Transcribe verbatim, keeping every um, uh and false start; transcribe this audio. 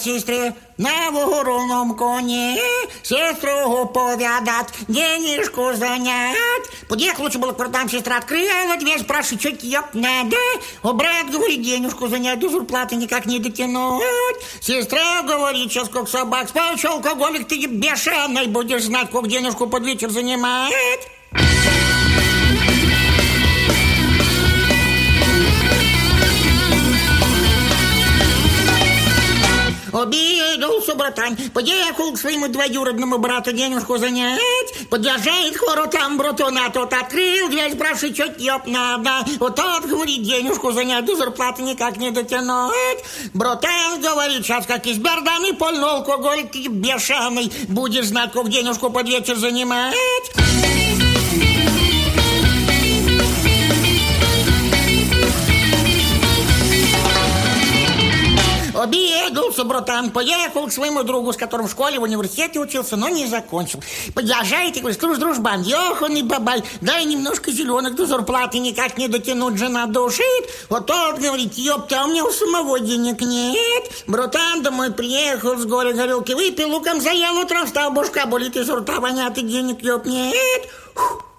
сестре на вороном коне сестру повядать, денежку занять. Подъехал, лучше было к воротам, сестра открыла дверь, спрашивает, что тебе надо? О, брат, говорит, денежку занять, до зарплаты никак не дотянуть. Сестра говорит, сейчас как собак спать, алкоголик, ты бешеный, будешь знать, как денежку под вечер занимать. Обиделся братан, поехал к своему двоюродному брату денежку занять. Подъезжает к воротам братан, а тот открыл дверь, спрашивает, что тебе надо? Вот тот говорит, денежку занять, до зарплаты никак не дотянуть. Братан говорит, сейчас как из берданы полный алкоголь, ты бешеный, будешь знать, как денежку под вечер занимать. Обиделся братан, поехал к своему другу, с которым в школе, в университете учился, но не закончил. Подъезжает и говорит, слушай, дружбан, еханый бабай, дай немножко зеленых, до зарплаты никак не дотянуть, жена душит. Вот тот говорит, ёпта, а у меня у самого денег нет. Братан домой приехал, с горя горелки выпил, луком заел, утром встал, башка болит из рта, вонят, и денег ёп нет. Фух.